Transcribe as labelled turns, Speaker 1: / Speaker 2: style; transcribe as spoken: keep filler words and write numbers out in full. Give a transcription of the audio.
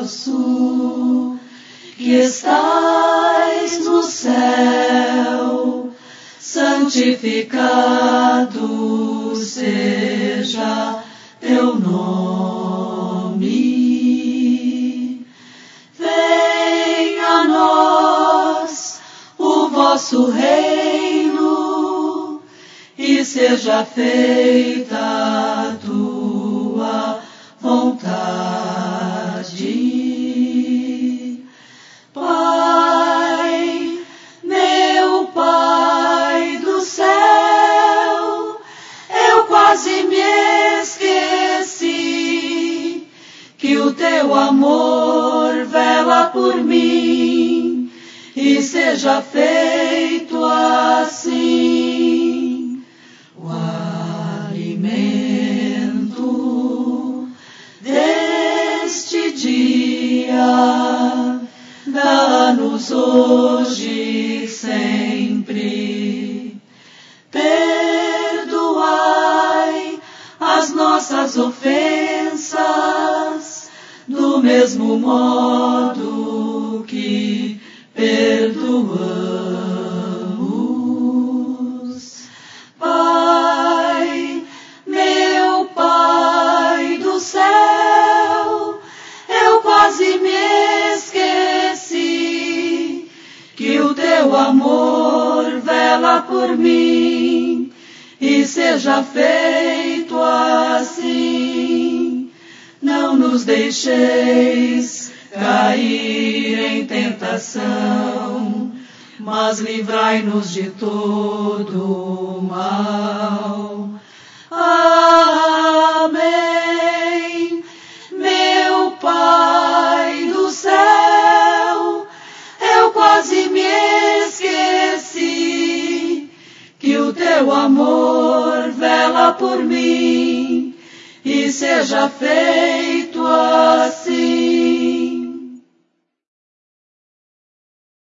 Speaker 1: nosso, que estais no céu, santificado seja teu nome. Venha a nós o vosso reino e seja feita a tua vontade. Pai, meu Pai do céu, eu quase me esqueci que o teu amor vela por mim e seja feito assim o alimento deste dia. Dá-nos hoje e sempre. Perdoai as nossas ofensas, do mesmo modo que perdoamos. Pai, meu Pai do céu, eu quase me esqueci que o teu amor vela por mim e seja feito assim. Não nos deixeis cair em tentação, mas livrai-nos de todo o mal. Amém. Meu Pai do céu, eu quase me esqueci que o teu amor vela por mim e seja feito assim.